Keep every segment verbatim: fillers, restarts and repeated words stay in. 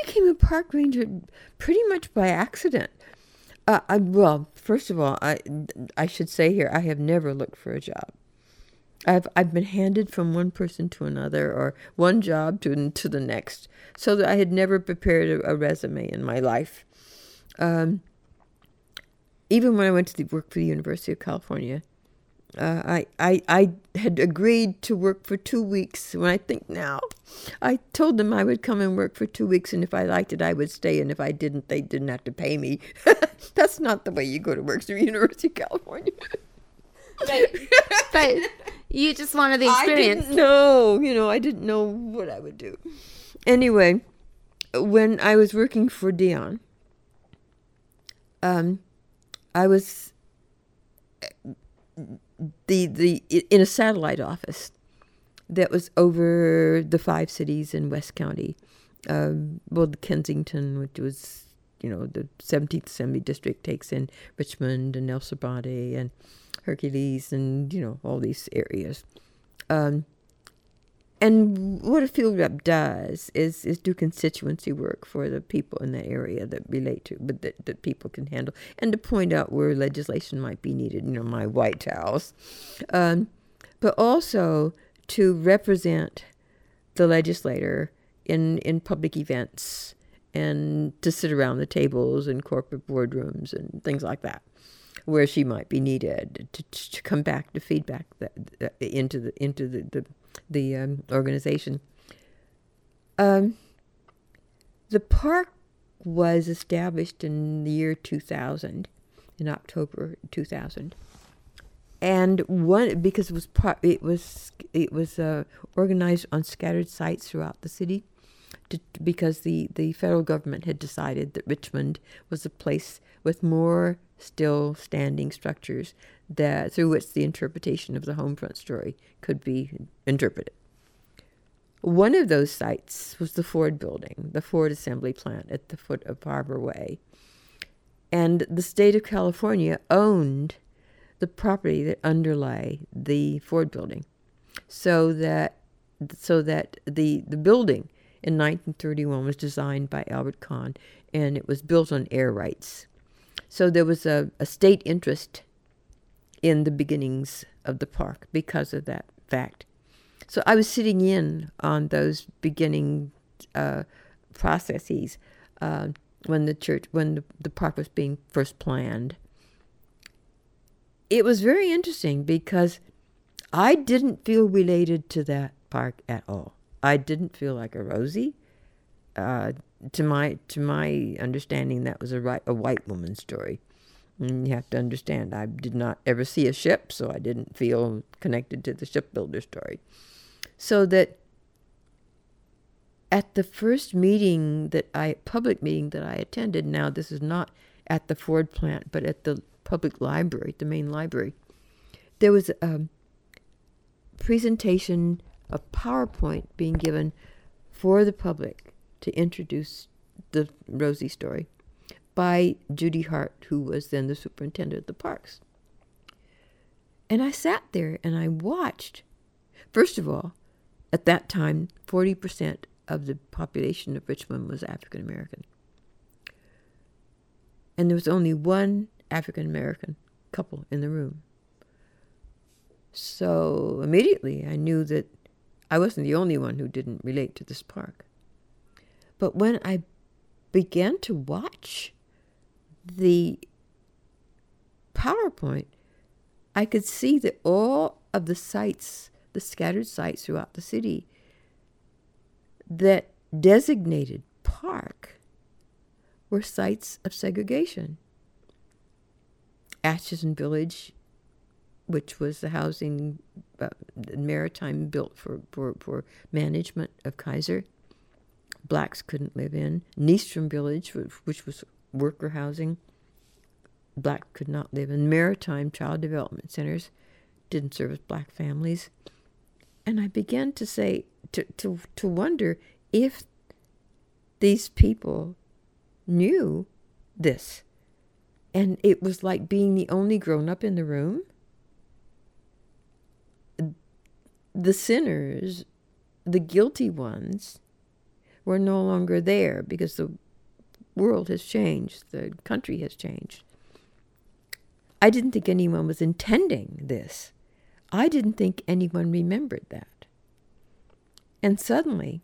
became a park ranger pretty much by accident. Uh, I, well, first of all, I, I should say here, I have never looked for a job. I've I've been handed from one person to another, or one job to to the next, so that I had never prepared a, a resume in my life. Um, even when I went to the, work for the University of California, uh, I, I I had agreed to work for two weeks. When I think now, I told them I would come and work for two weeks, and if I liked it, I would stay, and if I didn't, they didn't have to pay me. That's not the way you go to work through the University of California. But, but you just wanted the experience. I didn't know, you know, I didn't know what I would do. Anyway, when I was working for Dion, um, I was the the in a satellite office that was over the five cities in West County. Um, well, Kensington, which was, you know, the seventeenth Assembly District, takes in Richmond and El Sabate and Hercules and, you know, all these areas. Um, and what a field rep does is, is do constituency work for the people in that area that relate to, but that, that people can handle, and to point out where legislation might be needed, you know, my White House. Um, but also to represent the legislator in, in public events, and to sit around the tables in corporate boardrooms and things like that, where she might be needed to, to come back to feedback that, that into the into the the, the um, organization. Um, the park was established in the year two thousand, in October two thousand, and one because it was part, it was it was uh, organized on scattered sites throughout the city. To, because the, the federal government had decided that Richmond was a place with more still standing structures that through which the interpretation of the Homefront story could be interpreted. One of those sites was the Ford building, the Ford assembly plant at the foot of Harbor Way. And the state of California owned the property that underlay the Ford building, so that so that the the building in nineteen thirty-one was designed by Albert Kahn, and it was built on air rights. So there was a, a state interest in the beginnings of the park because of that fact. So I was sitting in on those beginning uh, processes uh, when the church, when the, the park was being first planned. It was very interesting because I didn't feel related to that park at all. I didn't feel like a Rosie. Uh, to my to my understanding, that was a, right, a white woman's story. And you have to understand, I did not ever see a ship, so I didn't feel connected to the shipbuilder story. So that at the first meeting that I, public meeting that I attended, now this is not at the Ford plant, but at the public library, the main library, there was a presentation, a PowerPoint being given for the public to introduce the Rosie story by Judy Hart, who was then the superintendent of the parks. And I sat there and I watched. First of all, at that time, forty percent of the population of Richmond was African American. And there was only one African American couple in the room. So immediately I knew that I wasn't the only one who didn't relate to this park. But when I began to watch the PowerPoint, I could see that all of the sites, the scattered sites throughout the city that designated park were sites of segregation. Atchison Village, which was the housing uh, Maritime built for, for, for management of Kaiser. Blacks couldn't live in. Nystrom Village, which was worker housing. Black could not live in. Maritime child development centers didn't service black families. And I began to say, to, to, to wonder if these people knew this. And it was like being the only grown-up in the room. The sinners, the guilty ones, were no longer there because the world has changed, the country has changed. I didn't think anyone was intending this. I didn't think anyone remembered that. And suddenly,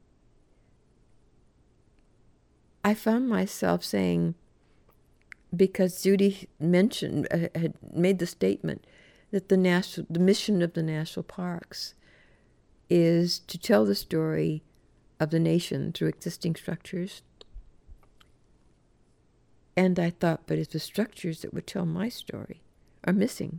I found myself saying, because Judy mentioned, uh, had made the statement that the national, the mission of the national parks is to tell the story of the nation through existing structures. And I thought, but if the structures that would tell my story are missing,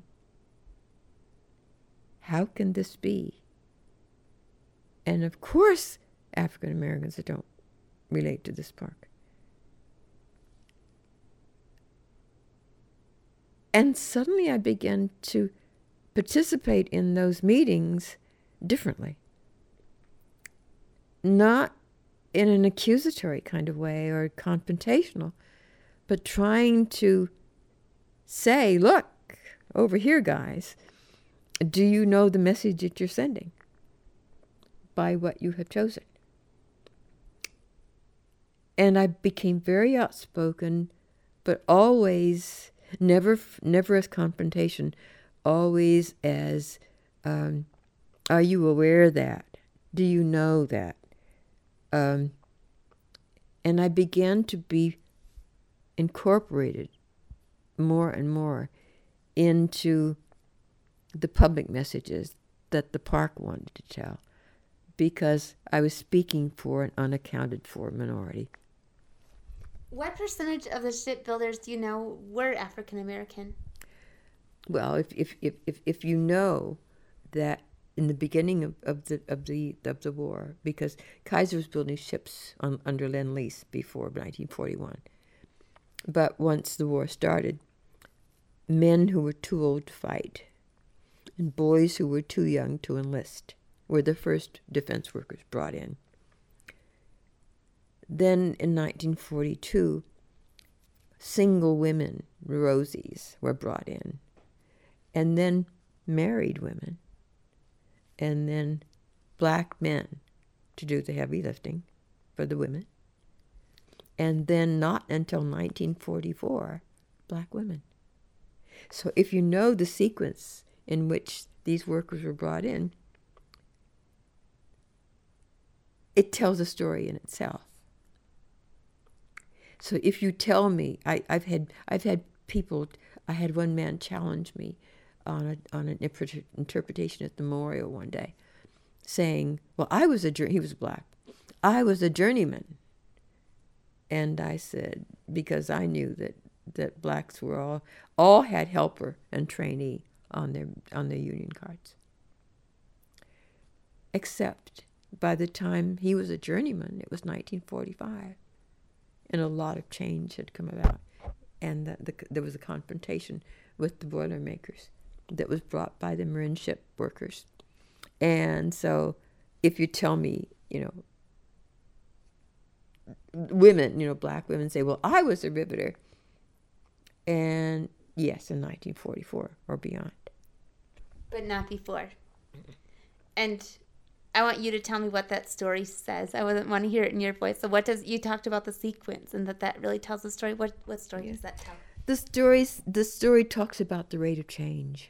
how can this be? And of course, African Americans that don't relate to this park. And suddenly I began to participate in those meetings differently. Not in an accusatory kind of way or confrontational, but trying to say, look, over here, guys, do you know the message that you're sending by what you have chosen? And I became very outspoken, but always, never never as confrontation, always as, um, are you aware of that? Do you know that? Um, and I began to be incorporated more and more into the public messages that the park wanted to tell, because I was speaking for an unaccounted for minority. What percentage of the shipbuilders do you know were African American? Well, if if, if, if if you know that in the beginning of, of the of the of the war, because Kaiser was building ships on, under Lend-Lease before nineteen forty-one. But once the war started, men who were too old to fight and boys who were too young to enlist were the first defense workers brought in. Then in nineteen forty-two, single women, Rosies, were brought in. And then married women. And then black men to do the heavy lifting for the women. And then not until nineteen forty-four, black women. So if you know the sequence in which these workers were brought in, it tells a story in itself. So if you tell me, I, I've had I've had people, I had one man challenge me on a, on an interpretation at the memorial one day, saying, well, I was a, he was black, I was a journeyman. And I said, because I knew that, that blacks were all, all had helper and trainee on their, on their union cards. Except by the time he was a journeyman, it was nineteen forty-five. And a lot of change had come about. And the, the, there was a confrontation with the Boilermakers that was brought by the marine ship workers. And so if you tell me, you know, women, you know, black women say, well, I was a riveter. And yes, in nineteen forty-four or beyond. But not before. And I want you to tell me what that story says. I wouldn't want to hear it in your voice. So what does, you talked about the sequence and that that really tells the story. What what story yeah. does that tell? The stories, the story talks about the rate of change.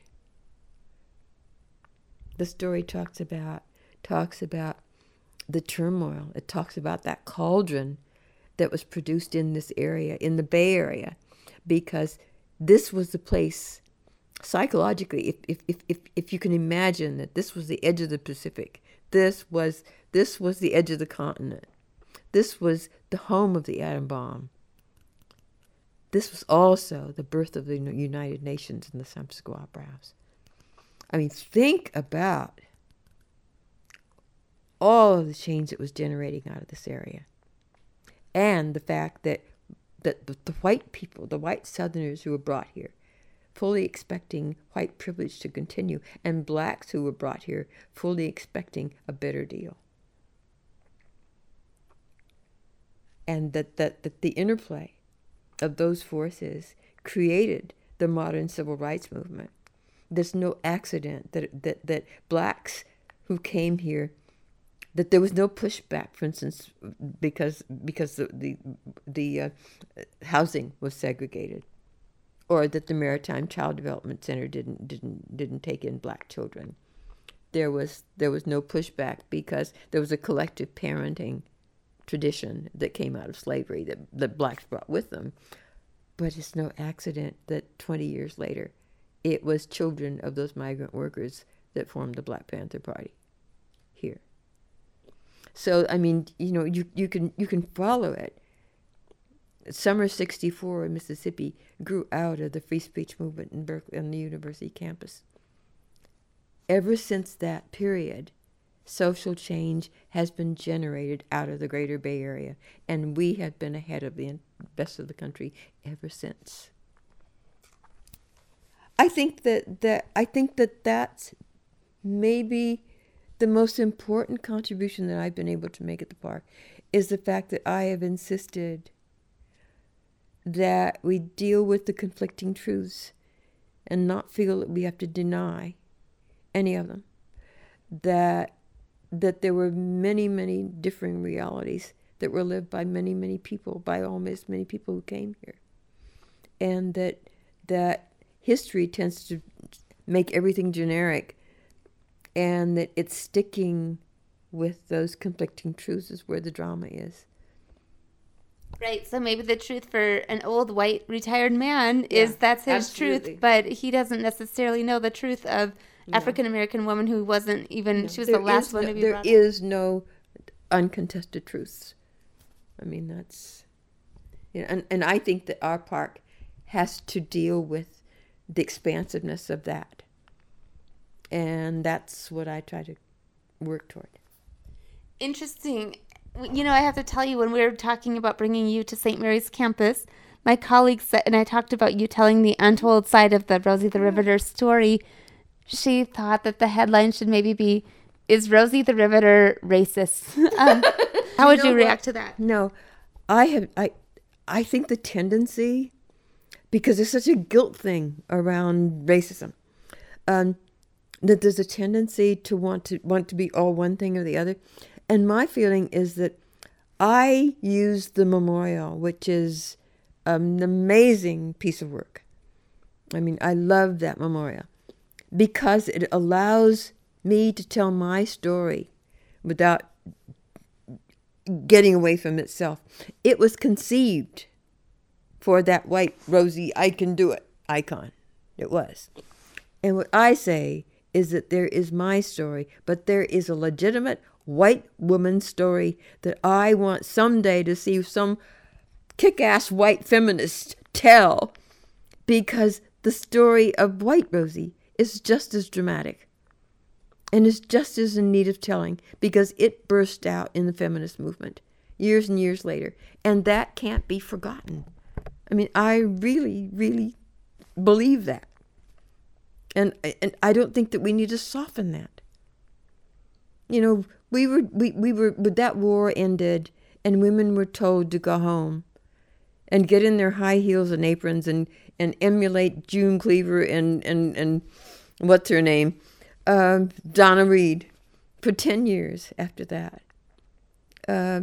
The story talks about talks about the turmoil. It talks about that cauldron that was produced in this area, in the Bay Area, because this was the place, psychologically, if if if if, if you can imagine that this was the edge of the Pacific, this was this was the edge of the continent, this was the home of the atom bomb. This was also the birth of the United Nations and the San Francisco Opera House. I mean, think about all of the change that was generating out of this area. And the fact that, that the, the white people, the white Southerners who were brought here, fully expecting white privilege to continue, and blacks who were brought here, fully expecting a better deal. And that, that, that the interplay of those forces created the modern civil rights movement. There's no accident that, that, that blacks who came here that there was no pushback, for instance, because because the the, the uh, housing was segregated, or that the Maritime Child Development Center didn't didn't didn't take in black children. There was there was no pushback because there was a collective parenting tradition that came out of slavery that that blacks brought with them. But it's no accident that twenty years later, it was children of those migrant workers that formed the Black Panther Party here. So I mean, you know, you you can you can follow it. Summer sixty-four in Mississippi grew out of the free speech movement in Berkeley on the university campus. Ever since that period, social change has been generated out of the greater Bay Area, and we have been ahead of the rest of the country ever since. I think that, that I think that that's maybe the most important contribution that I've been able to make at the park is the fact that I have insisted that we deal with the conflicting truths and not feel that we have to deny any of them. That that there were many, many differing realities that were lived by many, many people, by almost many people who came here. And that that history tends to make everything generic, and that it's sticking with those conflicting truths is where the drama is. Right, so maybe the truth for an old white retired man Yeah, is that's his absolutely. truth, but he doesn't necessarily know the truth of No. African American woman who wasn't even, No, she was there the last is one no- to be There brought up. is no uncontested truths. I mean, that's, you know, and, and I think that our park has to deal with the expansiveness of that. And that's what I try to work toward. Interesting. You know, I have to tell you, when we were talking about bringing you to Saint Mary's campus, my colleague said, and I talked about you telling the untold side of the Rosie the Riveter story. She thought that the headline should maybe be, "Is Rosie the Riveter racist?" um, how would know you what? react to that? No, I have I I think the tendency, because there's such a guilt thing around racism, um, that there's a tendency to want to want to be all one thing or the other. And my feeling is that I use the memorial, which is an amazing piece of work. I mean, I love that memorial because it allows me to tell my story without getting away from itself. It was conceived for that white, rosy, I can do it icon. It was. And what I say is that there is my story, but there is a legitimate white woman's story that I want someday to see some kick-ass white feminist tell, because the story of white Rosie is just as dramatic and is just as in need of telling, because it burst out in the feminist movement years and years later, and that can't be forgotten. I mean, I really, really believe that. And and I don't think that we need to soften that. You know, we were we, we were when that war ended and women were told to go home and get in their high heels and aprons and, and emulate June Cleaver and, and, and what's her name? Uh, Donna Reed for ten years after that. Uh,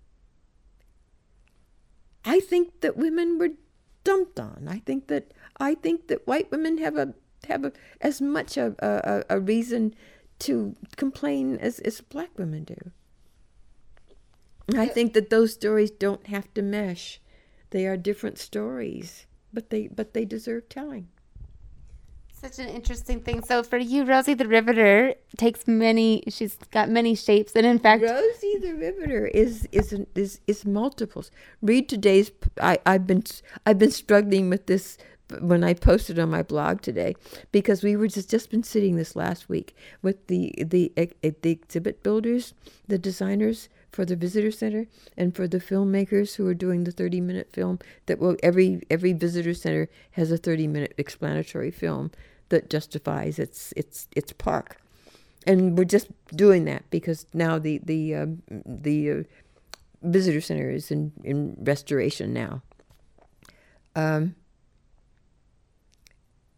I think that women were dumped on. I think that I think that white women have a have a, as much a, a, a reason to complain as, as black women do. And I think that those stories don't have to mesh. They are different stories, but they but they deserve telling. Such an interesting thing. So for you, Rosie the Riveter takes many, she's got many shapes. And in fact, Rosie the Riveter is is is is multiples. Read today's. I I've been I've been struggling with this when I posted on my blog today, because we were just just been sitting this last week with the the the exhibit builders, the designers for the visitor center, and for the filmmakers who are doing the thirty minute film that will every every visitor center has a thirty minute explanatory film that justifies its its its park. And we're just doing that because now the the uh, the uh, visitor center is in, in restoration now. Um,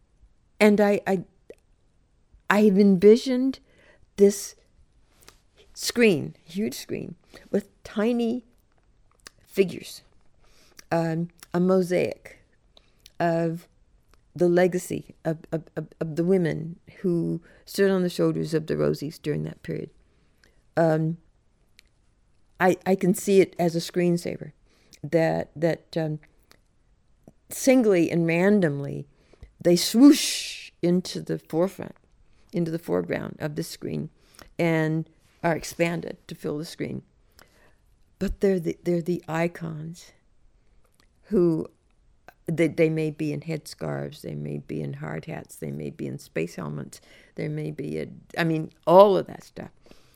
and I I I've envisioned this screen, huge screen, with tiny figures, um, a mosaic of the legacy of, of, of, of the women who stood on the shoulders of the Rosies during that period. Um, I I can see it as a screensaver, that that um, singly and randomly they swoosh into the forefront, into the foreground of the screen, and are expanded to fill the screen. But they're the they're the icons who. They, they may be in headscarves, they may be in hard hats, they may be in space helmets, there may be, a, I mean, all of that stuff.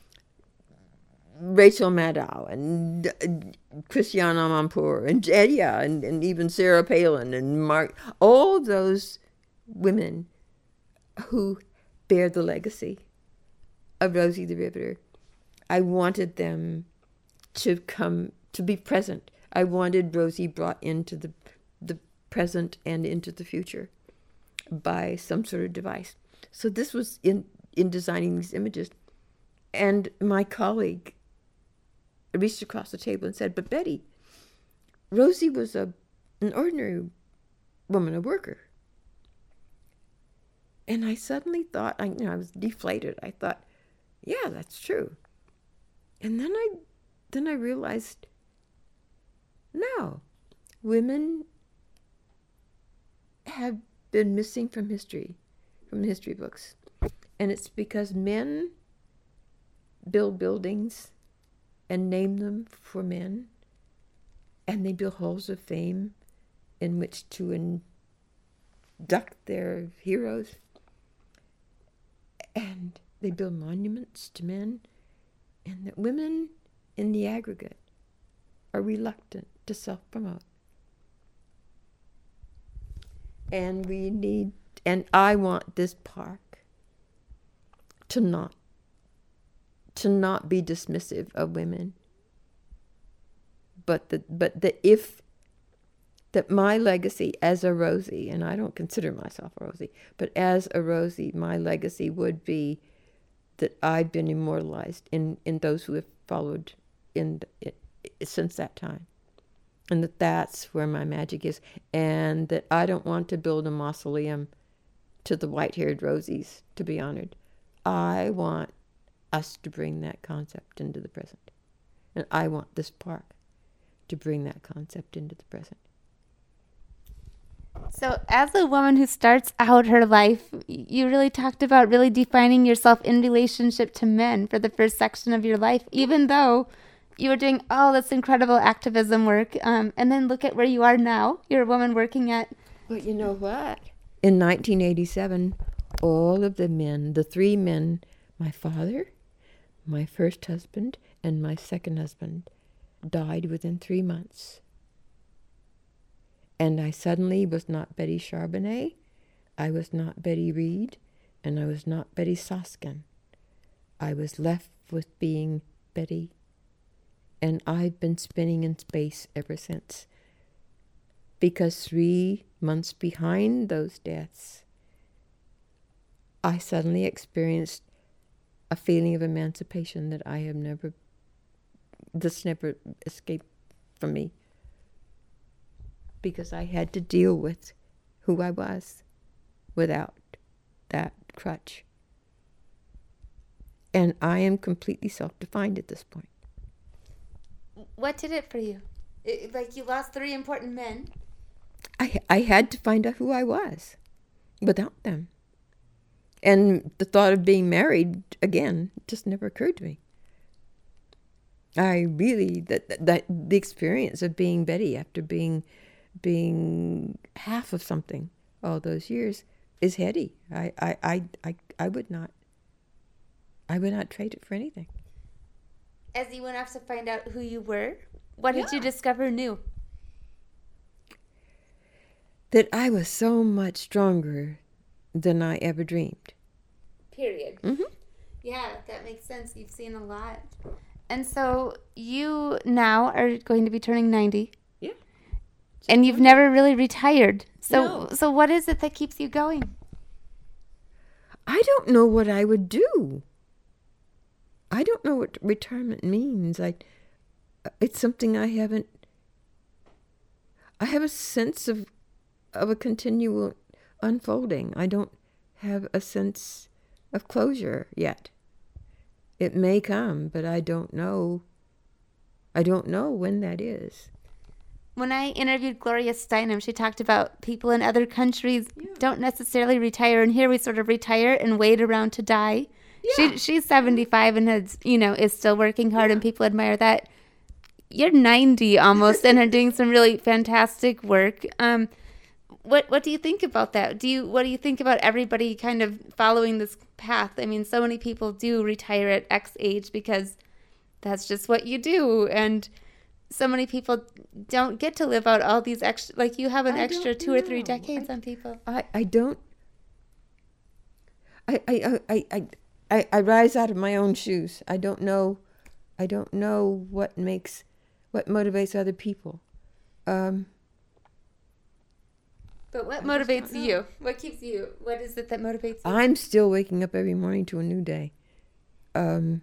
Rachel Maddow and uh, Christiane Amanpour and Jedia and, and even Sarah Palin and Mark, all those women who bear the legacy of Rosie the Riveter. I wanted them to come, to be present. I wanted Rosie brought into the the present and into the future by some sort of device. So this was in, in designing these images. And my colleague reached across the table and said, but Betty, Rosie was a an ordinary woman, a worker. And I suddenly thought, I, you know, I was deflated. I thought, yeah, that's true. And then I, then I realized, no, women have been missing from history, from the history books. And it's because men build buildings and name them for men, and they build halls of fame in which to induct their heroes, and they build monuments to men, and that women in the aggregate are reluctant to self-promote. And we need, and I want this park to not, to not be dismissive of women. But that, but that if, that my legacy as a Rosie, and I don't consider myself a Rosie, but as a Rosie, my legacy would be that I've been immortalized in, in those who have followed in, in since that time. And that that's where my magic is. And that I don't want to build a mausoleum to the white-haired Rosies to be honored. I want us to bring that concept into the present. And I want this park to bring that concept into the present. So as a woman who starts out her life, you really talked about really defining yourself in relationship to men for the first section of your life, even though you were doing all this incredible activism work. Um, and then look at where you are now. You're a woman working at... But you know what? In nineteen eighty-seven, all of the men, the three men, my father, my first husband, and my second husband, died within three months. And I suddenly was not Betty Charbonnet, I was not Betty Reed, and I was not Betty Soskin. I was left with being Betty. And I've been spinning in space ever since. Because three months behind those deaths, I suddenly experienced a feeling of emancipation that I have never, this never escaped from me. Because I had to deal with who I was without that crutch. And I am completely self-defined at this point. What did it for you? It, like you lost three important men. I I had to find out who I was without them. And the thought of being married again just never occurred to me. I really, that, that the experience of being Betty after being being half of something all those years is heady. I, I, I, I, I would not, I would not trade it for anything. As you went off to find out who you were, what did Yeah. you discover new? That I was so much stronger than I ever dreamed. Period. Mm-hmm. Yeah, that makes sense. You've seen a lot. And so you now are going to be turning ninety. Yeah. And you've never really retired. So No. so what is it that keeps you going? I don't know what I would do. I don't know what retirement means. I, it's something I haven't. I have a sense of, of a continual unfolding. I don't have a sense of closure yet. It may come, but I don't know. I don't know when that is. When I interviewed Gloria Steinem, she talked about people in other countries Yeah. don't necessarily retire, and here we sort of retire and wait around to die. Yeah. She she's seventy-five and has, you know, is still working hard, and people admire that. You're ninety almost and are doing some really fantastic work. Um, what what do you think about that? Do you what do you think about everybody kind of following this path? I mean, so many people do retire at X age because that's just what you do, and so many people don't get to live out all these extra, like you have an I extra don't two or three know. decades I, on people. I, I don't. I, I, I, I, I, I rise out of my own shoes. I don't know. I don't know what makes, what motivates other people. Um, But what I just motivates don't know. you? What keeps you? What is it that motivates you? I'm still waking up every morning to a new day. Um,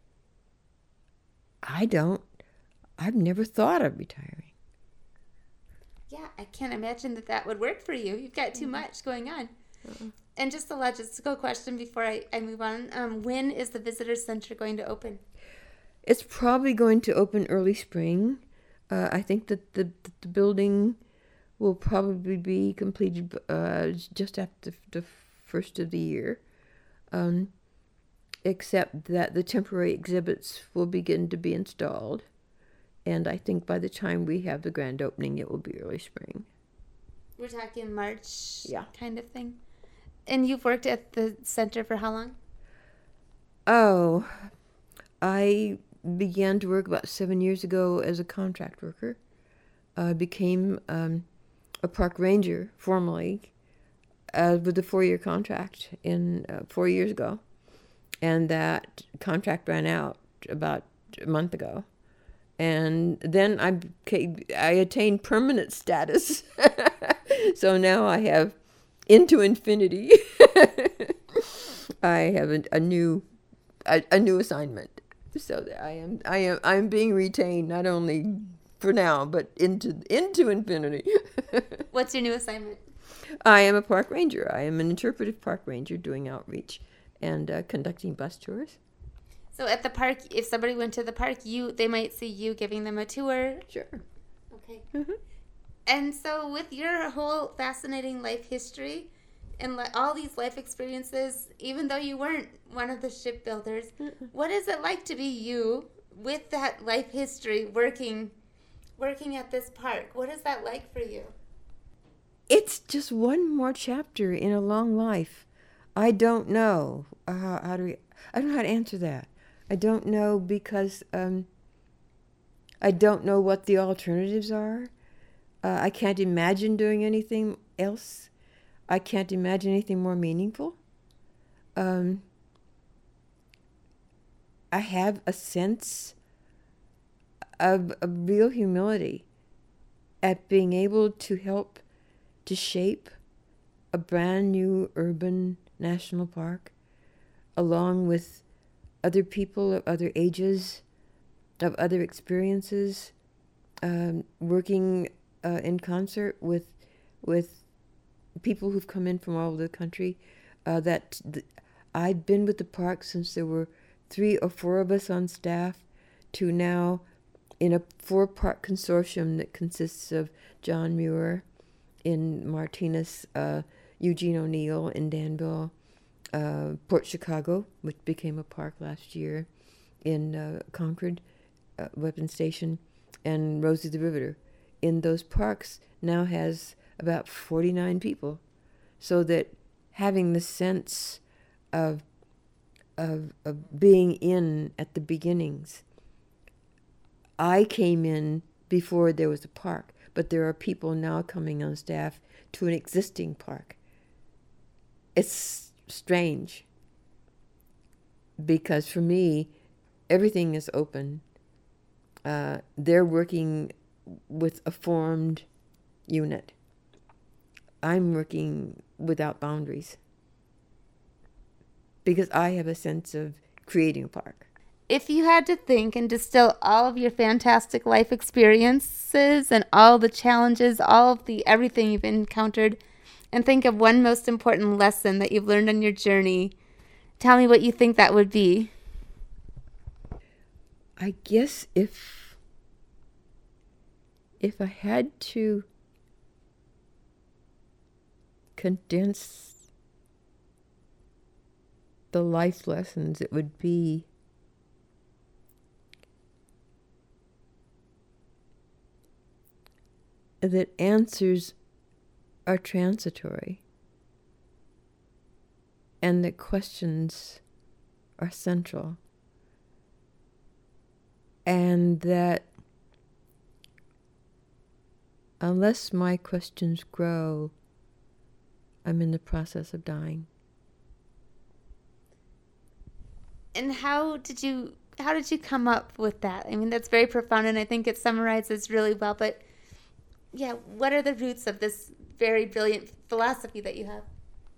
I don't. I've never thought of retiring. Yeah, I can't imagine that that would work for you. You've got too much going on. And just a logistical question before I, I move on. Um, when is the visitor center going to open? It's probably going to open early spring. Uh, I think that the, the building will probably be completed uh, just after the first of the year, um, except that the temporary exhibits will begin to be installed. And I think by the time we have the grand opening, it will be early spring. We're talking March Yeah. kind of thing. And you've worked at the center for how long? Oh, I began to work about seven years ago as a contract worker. I became um, a park ranger formally uh, with a four-year contract in uh, four years ago. And that contract ran out about a month ago. And then I became, I attained permanent status. So now I have into infinity. I have a, a new a, a new assignment. So that I am I am I'm being retained not only for now but into into infinity. What's your new assignment? I am a park ranger. I am an interpretive park ranger doing outreach and uh, conducting bus tours. So at the park, if somebody went to the park, you they might see you giving them a tour. Sure. Okay. Mm-hmm. And so with your whole fascinating life history and li- all these life experiences, even though you weren't one of the shipbuilders, Mm-mm. what is it like to be you with that life history working working at this park? What is that like for you? It's just one more chapter in a long life. I don't know uh, how, how to. I don't know how to answer that. I don't know because um, I don't know what the alternatives are. Uh, I can't imagine doing anything else. I can't imagine anything more meaningful. Um, I have a sense of, of real humility at being able to help to shape a brand new urban national park along with other people of other ages, of other experiences, um, working uh, in concert with with people who've come in from all over the country. Uh, that th- I've been with the park since there were three or four of us on staff, to now in a four-part consortium that consists of John Muir in Martinez, uh, Eugene O'Neill in Danville, uh, Port Chicago, which became a park last year, in uh, Concord uh, Weapons Station, and Rosie the Riveter. In those parks now has about forty-nine people, so that having the sense of of, of being in at the beginnings. I came in before there was a park, but there are people now coming on staff to an existing park. It's strange because for me, everything is open. Uh, they're working with a formed unit. I'm working without boundaries because I have a sense of creating a park. if you had to think and distill all of your fantastic life experiences and all the challenges, all of the everything you've encountered, and think of one most important lesson that you've learned on your journey, tell me what you think that would be. I guess if if I had to condense the life lessons, it would be that answers are transitory and that questions are central, and that unless my questions grow, I'm in the process of dying. And how did you how did you come up with that? I mean, that's very profound, and I think it summarizes really well, but yeah, what are the roots of this very brilliant philosophy that you have?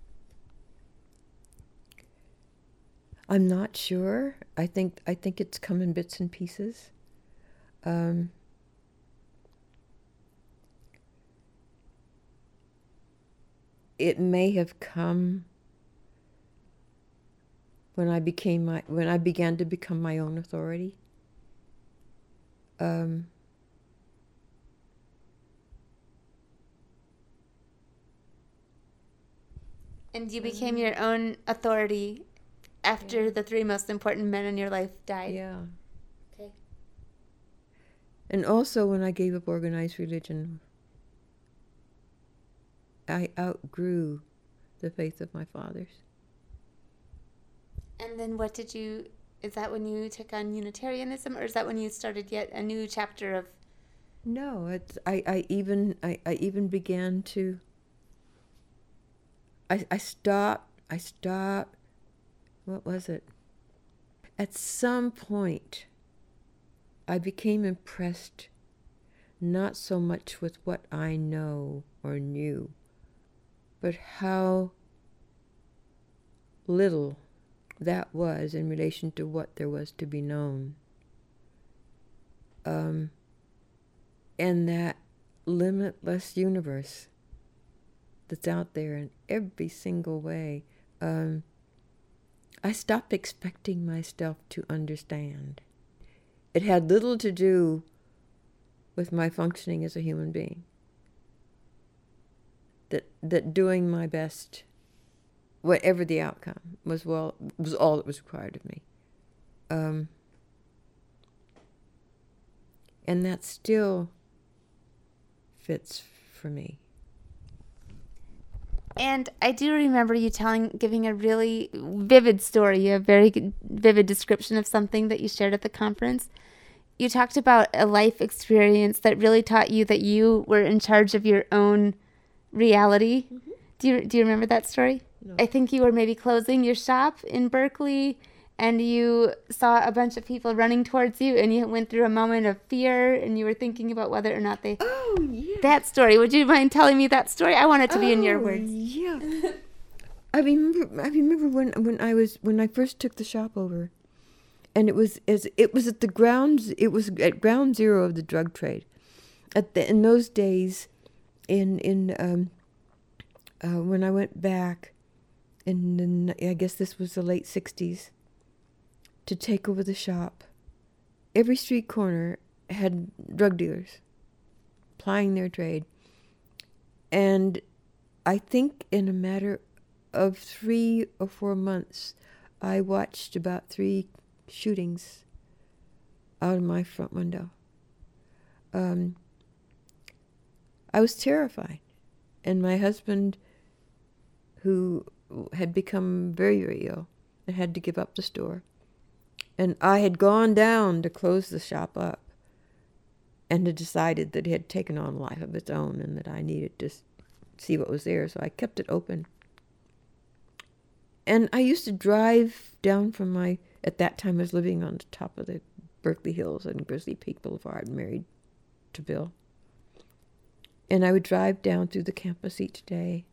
I'm not sure. I think I think it's come in bits and pieces. Um, it may have come when I became my when I began to become my own authority. Um, and you became your own authority after yeah. the three most important men in your life died. Yeah. Okay. And also when I gave up organized religion, I outgrew the faith of my fathers. And then what did you, is that when you took on Unitarianism, or is that when you started yet a new chapter of? No, it's, I, I even I, I even began to I I stopped I stopped what was it? At some point I became impressed not so much with what I know or knew, but how little that was in relation to what there was to be known. Um, and that limitless universe that's out there in every single way. Um, I stopped expecting myself to understand. It had little to do with my functioning as a human being. That that doing my best, whatever the outcome, was well was all that was required of me. Um, and that still fits for me. And I do remember you telling, giving a really vivid story, a very vivid description of something that you shared at the conference. You talked about a life experience that really taught you that you were in charge of your own reality. Mm-hmm. Do you do you remember that story? No. I think you were maybe closing your shop in Berkeley, and you saw a bunch of people running towards you, and you went through a moment of fear, and you were thinking about whether or not they... Oh, yeah. That story. Would you mind telling me that story? I want it to be oh, in your words. Yeah. I remember I remember when, when I was when I first took the shop over, and it was as it was at the ground it was at ground zero of the drug trade. At the, in those days, in in um, uh, when I went back, in the, I guess this was the late sixties, to take over the shop, every street corner had drug dealers plying their trade. And I think in a matter of three or four months, I watched about three shootings out of my front window. Um, I was terrified. And my husband, who had become very, very ill and had to give up the store, and I had gone down to close the shop up and had decided that it had taken on a life of its own and that I needed to see what was there, so I kept it open. And I used to drive down from my, at that time I was living on the top of the Berkeley Hills on Grizzly Peak Boulevard, married to Bill. And I would drive down through the campus each day,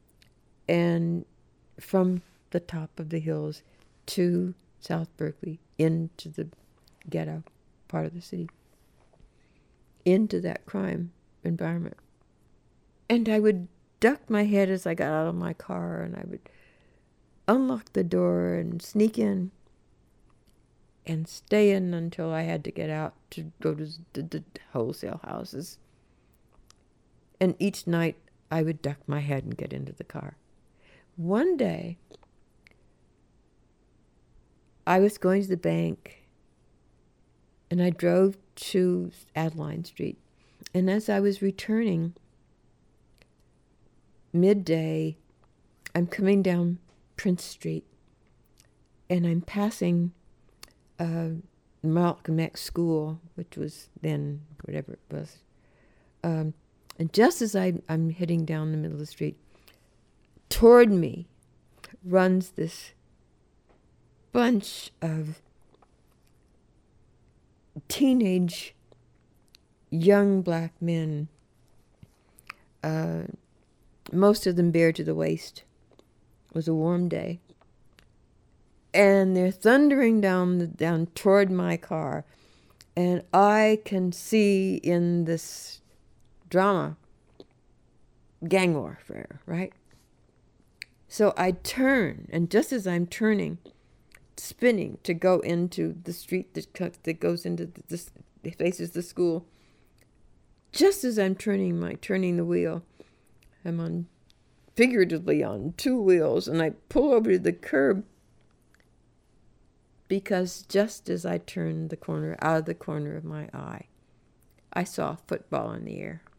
and from the top of the hills to South Berkeley, into the ghetto part of the city, into that crime environment. And I would duck my head as I got out of my car, and I would unlock the door and sneak in and stay in until I had to get out to go to the, the wholesale houses. And each night I would duck my head and get into the car. One day, I was going to the bank, and I drove to Adeline Street. And as I was returning, midday, I'm coming down Prince Street, and I'm passing uh, Malcolm X School, which was then whatever it was. Um, and just as I, I'm heading down the middle of the street, toward me runs this bunch of teenage young black men, uh, most of them bare to the waist. It was a warm day. And they're thundering down the, down toward my car. And I can see in this drama gang warfare, right? So I turn, and just as I'm turning, spinning to go into the street that cuts, that goes into the, this, that faces the school, just as I'm turning my turning the wheel, I'm on figuratively on two wheels, and I pull over to the curb, because just as I turned the corner, out of the corner of my eye, I saw a football in the air.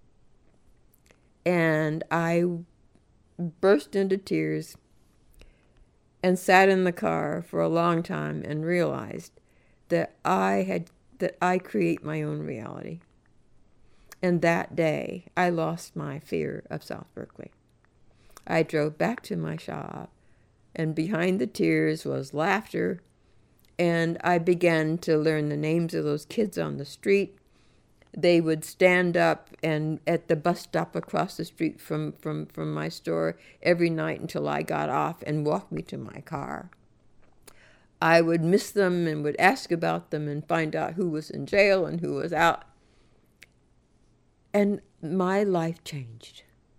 And I burst into tears and sat in the car for a long time and realized that I had that I create my own reality. And that day, I lost my fear of South Berkeley. I drove back to my shop, and behind the tears was laughter, and I began to learn the names of those kids on the street. They would stand up and at the bus stop across the street from, from, from my store every night until I got off and walk me to my car. I would miss them and would ask about them and find out who was in jail and who was out. And my life changed.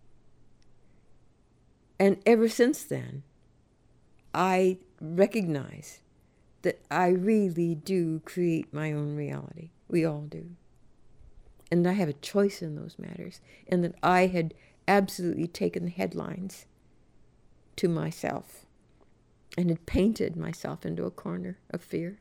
And ever since then, I recognize that I really do create my own reality. We all do. And I have a choice in those matters. And that I had absolutely taken the headlines to myself and had painted myself into a corner of fear.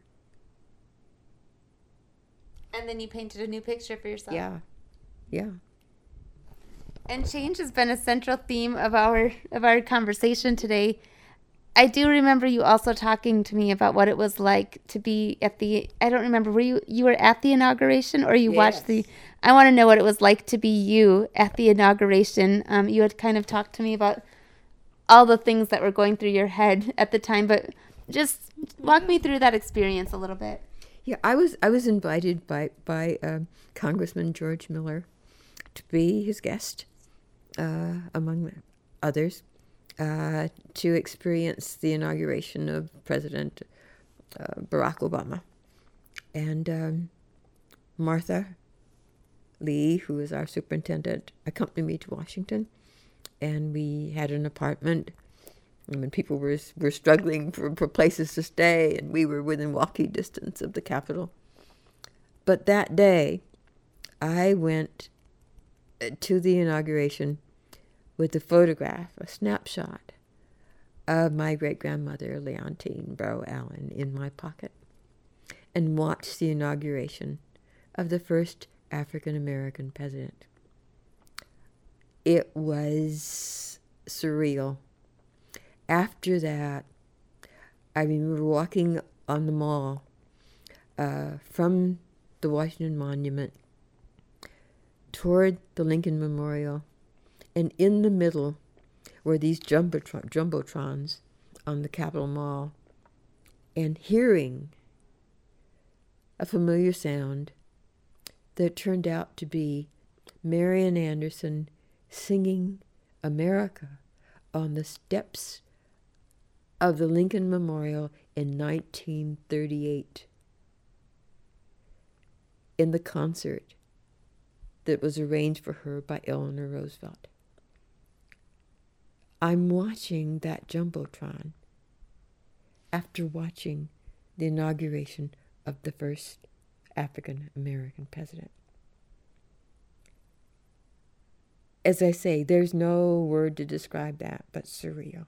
And then you painted a new picture for yourself. Yeah. Yeah. And change has been a central theme of our of our conversation today. I do remember you also talking to me about what it was like to be at the, I don't remember, were you, you were at the inauguration or you yes. watched the, I want to know what it was like to be you at the inauguration. Um, you had kind of talked to me about all the things that were going through your head at the time, but just walk me through that experience a little bit. Yeah, I was I was invited by, by uh, Congressman George Miller to be his guest, uh, among others. Uh, to experience the inauguration of President uh, Barack Obama. And um, Martha Lee, who is our superintendent, accompanied me to Washington. And we had an apartment. And when people were were struggling for, for places to stay, and we were within walking distance of the Capitol. But that day, I went to the inauguration with a photograph, a snapshot of my great-grandmother, Leontine Barrow Allen, in my pocket, and watched the inauguration of the first African-American president. It was surreal. After that, I remember walking on the mall uh, from the Washington Monument toward the Lincoln Memorial, and in the middle were these jumbotron, jumbotrons on the Capitol Mall, and hearing a familiar sound that turned out to be Marian Anderson singing America on the steps of the Lincoln Memorial in nineteen thirty-eight in the concert that was arranged for her by Eleanor Roosevelt. I'm watching that Jumbotron after watching the inauguration of the first African American president. As I say, there's no word to describe that but surreal.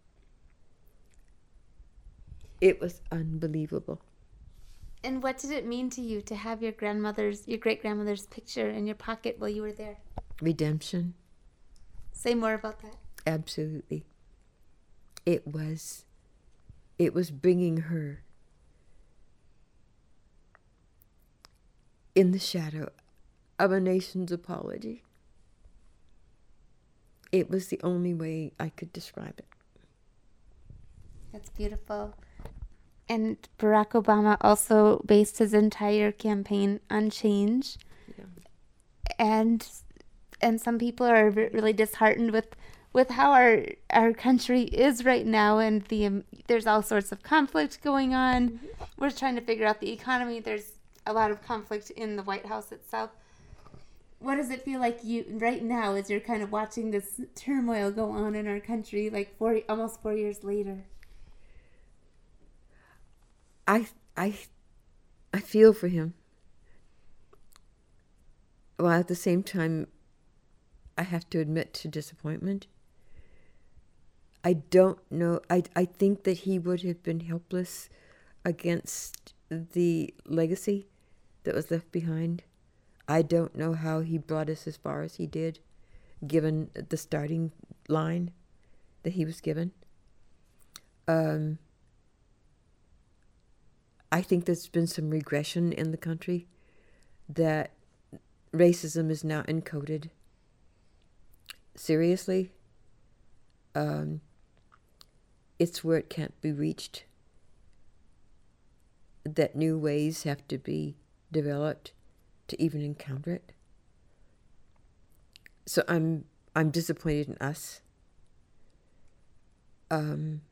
It was unbelievable. And what did it mean to you to have your grandmother's, your great-grandmother's picture in your pocket while you were there? Redemption. Say more about that. Absolutely. It was, it was bringing her in the shadow of a nation's apology. It was the only way I could describe it. That's beautiful. And Barack Obama also based his entire campaign on change. Yeah. And and some people are really disheartened with with how our our country is right now, and the um, there's all sorts of conflict going on. Mm-hmm. We're trying to figure out the economy. There's a lot of conflict in the White House itself. What does it feel like you right now as you're kind of watching this turmoil go on in our country, like four almost four years later? I I I feel for him. While at the same time, I have to admit to disappointment. I don't know. I I think that he would have been helpless against the legacy that was left behind. I don't know how he brought us as far as he did, given the starting line that he was given. Um, I think there's been some regression in the country, that racism is now encoded seriously. Um, it's where it can't be reached, that new ways have to be developed to even encounter it. So I'm I'm disappointed in us. Um,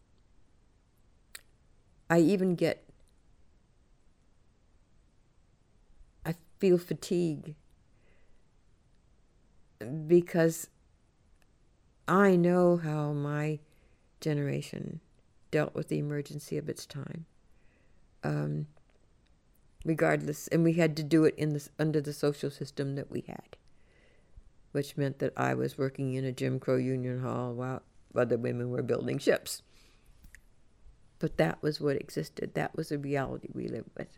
I even get I feel fatigue because I know how my generation dealt with the emergency of its time. Um, regardless, and we had to do it in this under the social system that we had, which meant that I was working in a Jim Crow union hall while other women were building ships. But that was what existed. That was the reality we lived with.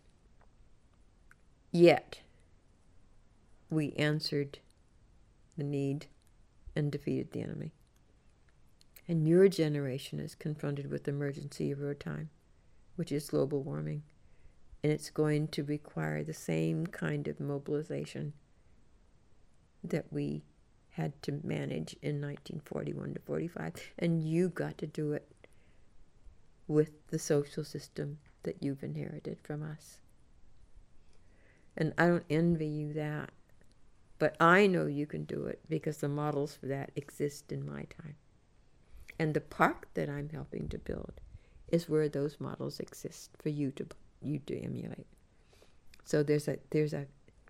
Yet, we answered the need and defeated the enemy. And your generation is confronted with the emergency of our time, which is global warming. And it's going to require the same kind of mobilization that we had to manage in nineteen forty-one to forty-five. And you got to do it with the social system that you've inherited from us. And I don't envy you that. But I know you can do it because the models for that exist in my time. And the park that I'm helping to build is where those models exist for you to you to emulate. So there's a there's a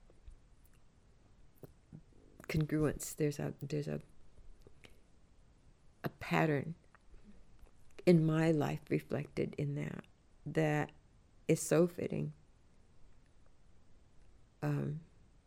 congruence. There's a there's a a pattern in my life reflected in that that is so fitting. Um,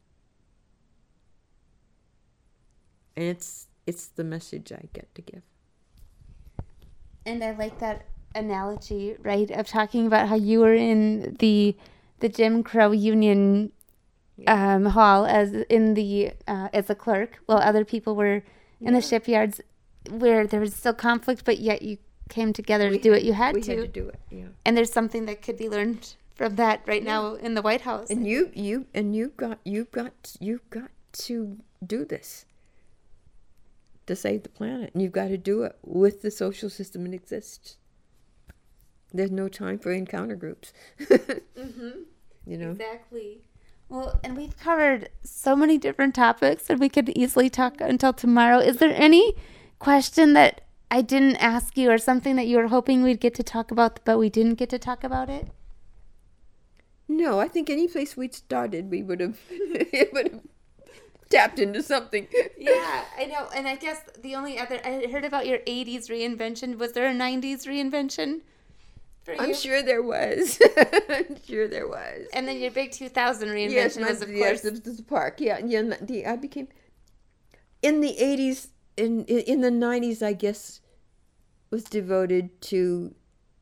and it's it's the message I get to give. And I like that analogy, right, of talking about how you were in the the Jim Crow Union yeah. um, hall as in the uh, as a clerk, while other people were in yeah. the shipyards, where there was still conflict, but yet you came together we to do what you had we to. We had to do it. Yeah. And there's something that could be learned from that right yeah. now in the White House. And you you and you got you got you got to do this to save the planet, and you've got to do it with the social system that exists. There's no time for encounter groups. mm-hmm. You know? Exactly. Well, and we've covered so many different topics, and we could easily talk until tomorrow. Is there any question that I didn't ask you, or something that you were hoping we'd get to talk about, but we didn't get to talk about it? No, I think any place we'd started, we would have, it would have tapped into something. Yeah, I know. And I guess the only other, I heard about your eighties reinvention. Was there a nineties reinvention for you? I'm sure there was. I'm sure there was. And then your big two thousand reinvention yes, was, of yes, course. it was the park. Yeah, yeah. The, I became, in the eighties, in, in, in the nineties, I guess, was devoted to,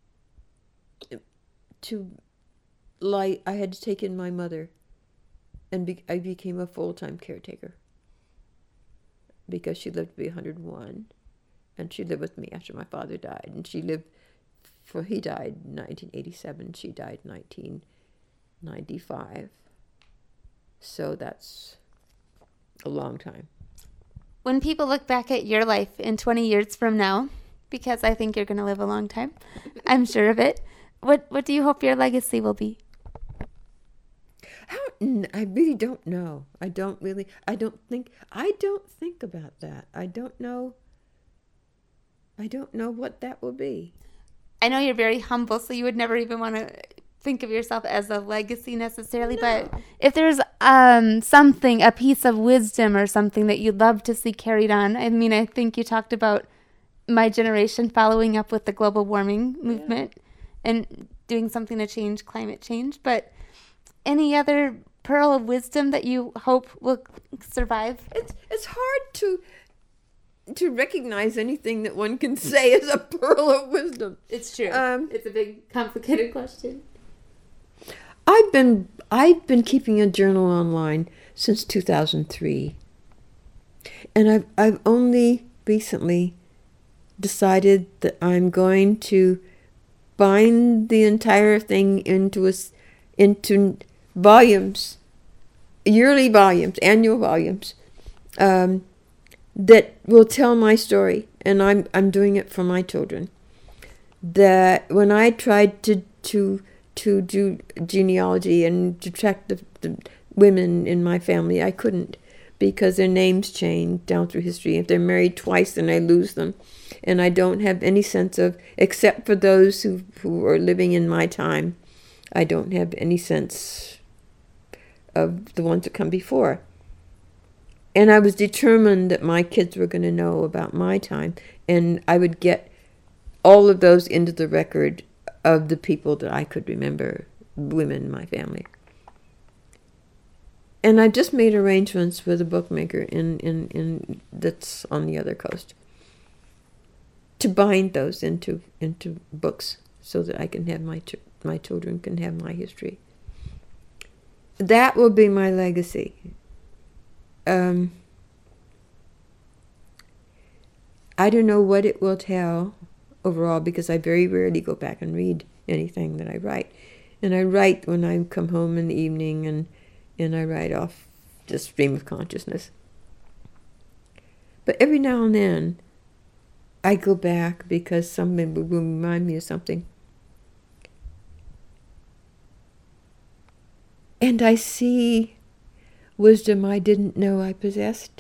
to, like, I had taken my mother, and be, I became a full-time caretaker because she lived to be one hundred one, and she lived with me after my father died, and she lived, for he died in nineteen eighty-seven, she died in nineteen ninety-five, so that's a long time. When people look back at your life in twenty years from now, because I think you're going to live a long time, I'm sure of it, what what do you hope your legacy will be? How, I really don't know. I don't really, I don't think, I don't think about that. I don't know, I don't know what that will be. I know you're very humble, so you would never even want to think of yourself as a legacy necessarily, No. but if there's um, something, a piece of wisdom or something that you'd love to see carried on, I mean, I think you talked about my generation following up with the global warming movement yeah. and doing something to change climate change, but any other pearl of wisdom that you hope will survive? It's it's hard to to recognize anything that one can say as a pearl of wisdom. It's true. Um, it's a big, complicated question. I've been I've been keeping a journal online since two thousand three, and I've I've only recently decided that I'm going to bind the entire thing into a into volumes, yearly volumes, annual volumes, um, that will tell my story, and I'm I'm doing it for my children. That when I tried to to to do genealogy and to track the, the women in my family, I couldn't, because their names change down through history. If they're married twice, then I lose them, and I don't have any sense of, except for those who who are living in my time, I don't have any sense of the ones that come before. And I was determined that my kids were going to know about my time, and I would get all of those into the record of the people that I could remember, women in my family. And I just made arrangements with a bookmaker in, in, in that's on the other coast to bind those into into books so that I can have my ch- my children can have my history. That will be my legacy. Um, I don't know what it will tell overall, because I very rarely go back and read anything that I write. And I write when I come home in the evening, and, and I write off the stream of consciousness. But every now and then, I go back because something will remind me of something. And I see wisdom I didn't know I possessed.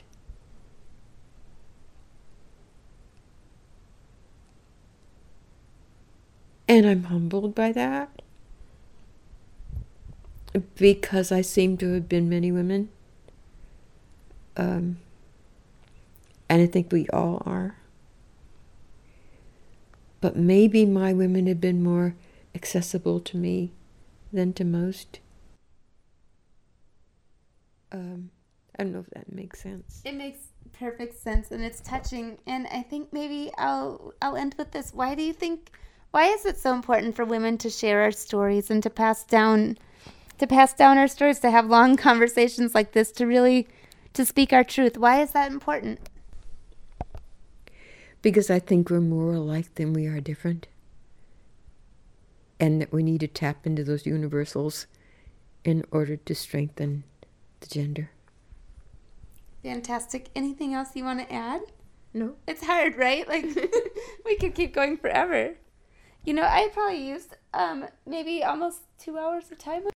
And I'm humbled by that, because I seem to have been many women. Um, and I think we all are. But maybe my women have been more accessible to me than to most. Um, I don't know if that makes sense. It makes perfect sense, and it's touching. And I think maybe I'll I'll end with this. Why do you think? Why is it so important for women to share our stories and to pass down, to pass down our stories, to have long conversations like this, to really, to speak our truth? Why is that important? Because I think we're more alike than we are different, and that we need to tap into those universals in order to strengthen the gender. Fantastic. Anything else you want to add? No. It's hard, right? Like, we could keep going forever. You know, I probably used um maybe almost two hours of time.